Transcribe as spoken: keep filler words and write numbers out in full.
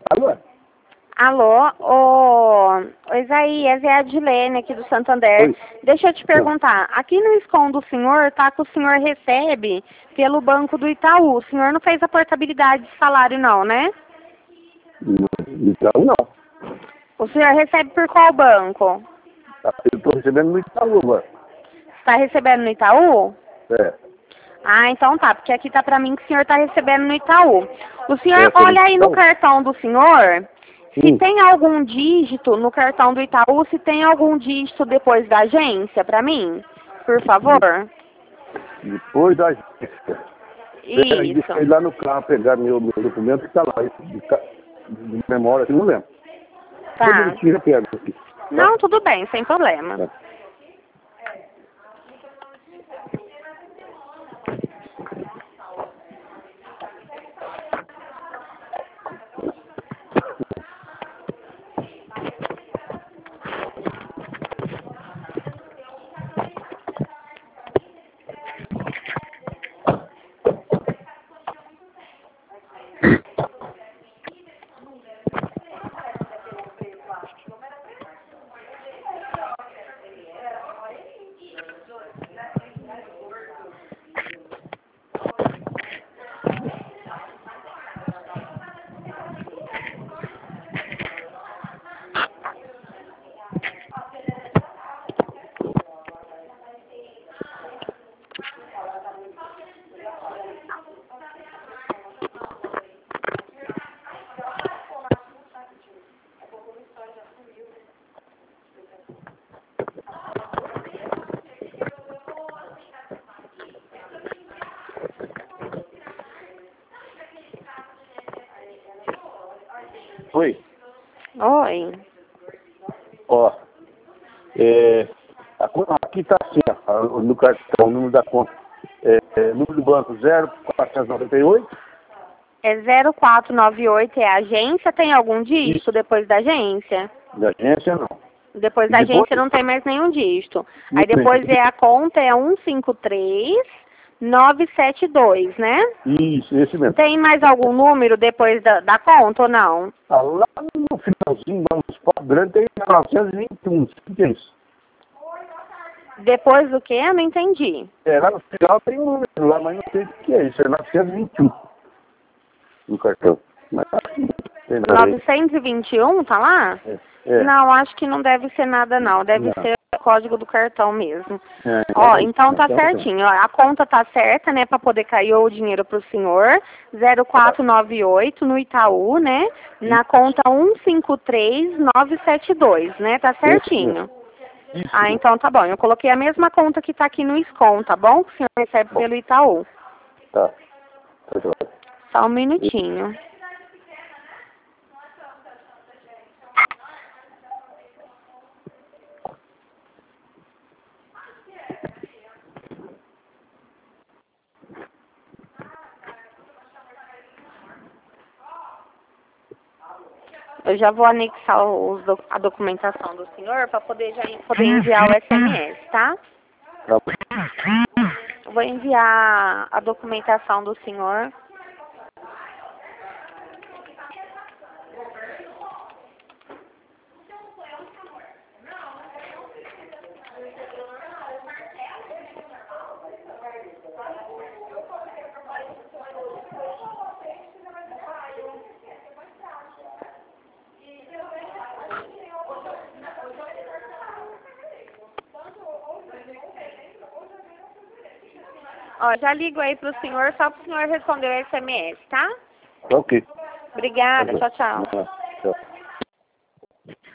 Alô? Alô, ô, ô Isaías, é a Adilene aqui do Santander. Oi. Deixa eu te perguntar, aqui no SCON do senhor, tá que o senhor recebe pelo Banco do Itaú. O senhor não fez a portabilidade de salário não, né? Então não. O senhor recebe por qual banco? Eu estou recebendo no Itaú, mano. Está recebendo no Itaú? É. Ah, então tá, porque aqui tá pra mim que o senhor tá recebendo no Itaú. O senhor É, pelo olha aí no Itaú? cartão do senhor, se Sim. tem algum dígito no cartão do Itaú, se tem algum dígito depois da agência pra mim, por favor. Depois da agência. Peraí, deixa eu ir Isso. lá no carro pegar meu, meu documento que está lá. De, ca- de memória, que eu não lembro. Só um Tá. minutinho, eu pego aqui. Tá? Não, tudo bem, sem problema. Tá. Oi. Oi. Ó. É, a conta aqui está assim, ó, no cartão, o número da conta. É, é, número do banco zero quatrocentos e noventa e oito. É zero quatro nove oito, é a agência, tem algum dígito Isso. depois da agência? Da agência, não. Depois E da depois? agência não tem mais nenhum dígito. Não Aí tem. depois é a conta, é um cinco três nove sete dois, né? Isso, esse mesmo. Tem mais algum número depois da, da conta ou não? Ah, lá no finalzinho, lá no spot grande, tem novecentos e vinte e um. O que é isso? Depois do que? Eu não entendi. É, lá no final tem um número lá, mas não sei o que é isso. É novecentos e vinte e um no cartão. Mas acho que não tem nada aí. novecentos e vinte e um, tá lá? É, é. Não, acho que não deve ser nada não. Deve Não. ser o código do cartão mesmo. É, Ó, é, então tá então, certinho. Ó, a conta tá certa, né, pra poder cair o dinheiro pro senhor. zero quatro nove oito no Itaú, né? Na conta um cinco três nove sete dois, né? Tá Isso mesmo. certinho. Isso. Ah, então tá bom. Eu coloquei a mesma conta que tá aqui no SCON, tá bom? Que o senhor recebe pelo Itaú. Tá. Tá joia. Só um minutinho. Eu já vou anexar os doc- a documentação do senhor para poder já poder enviar o S M S, tá? Tá bom. Eu vou enviar a documentação do senhor. Ó, já ligo aí pro senhor, só pro senhor responder o S M S, tá? Ok. Obrigada, Tá tchau, tchau. bom. Tchau.